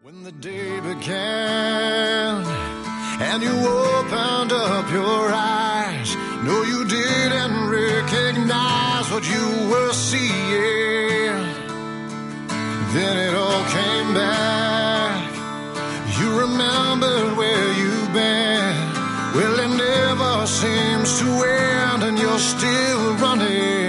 When the day began and you opened up your eyes, no, you didn't recognize what you were seeing. Then it all came back. You remembered where you've been. Well, it never seems to end, and you're still running.